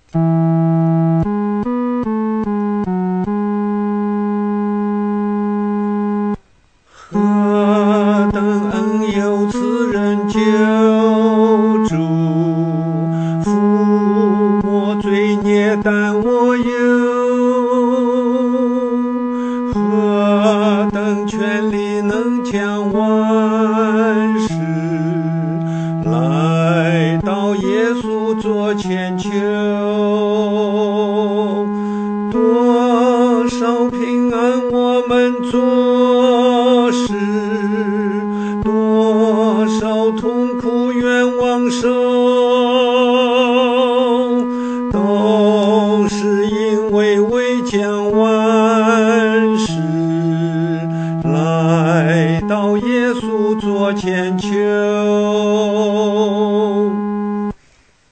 何等恩有慈人救主，抚我罪孽担我忧，何等权力能将万事来到耶稣左前求。